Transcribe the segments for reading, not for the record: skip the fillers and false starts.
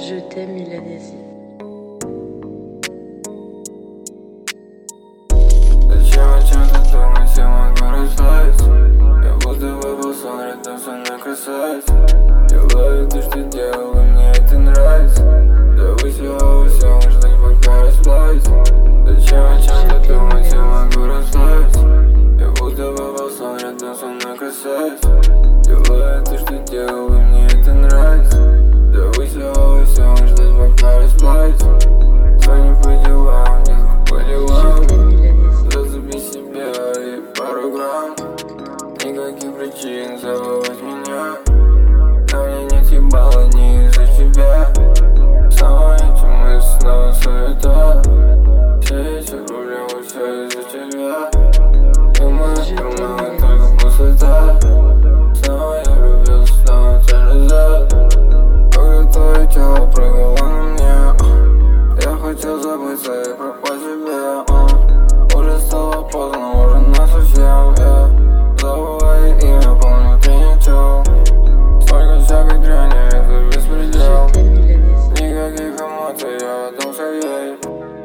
Je t'aime, il a des îles. Зачем ты думаешь, я могу расслабиться? Я будто попал в сон, рядом со мной красавица. Делаю то, что делаю, мне это нравится. Завысь во всем, ждать пока расплавится. Зачем ты думаешь, я могу расслабиться? Я будто попал в сон, рядом со мной красавица. Делаю то, что делаю, мне это нравится. Завысь во всем, ждать пока расплавится. Звони по делам, детка, по делам. Зацепи себя и пару грамм. Никаких причин забывать меня. На мне нет ебала не из-за тебя. Снова эти мысли, снова суета. Все эти проблемы, все из-за тебя. Ты моя только пустота. Снова я влюбился, снова цель назад. Когда твое тело прыгало на мне, я хотел забыться и пропасть себя. Уже стало поздно, уже насовсем. Я забываю имя, помню, ты не тел. Столько всякой дряни, это беспредел. Никаких эмоций, я отдался ей.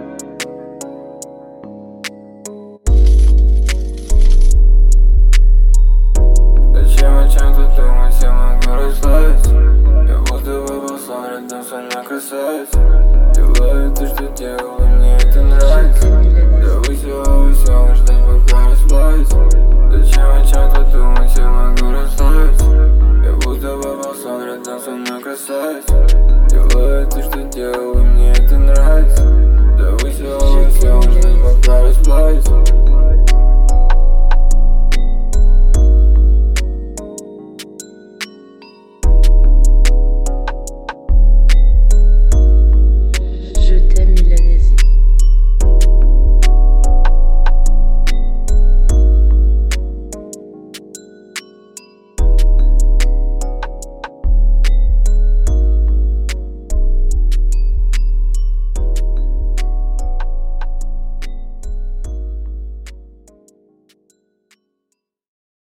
Зачем ты думаешь, я могу расслабиться? Я будто попал в сон, рядом со мной красавица. Делаю то, что делаю, мне это нравится. Завысь во всем, ждать пока расплавится. Зачем ты думаешь, я могу расслабиться? Я будто попал в сон, рядом со мной красавица. Делаю то, что делаю, мне это нравится. Завысь во всем, ждать пока расплавится.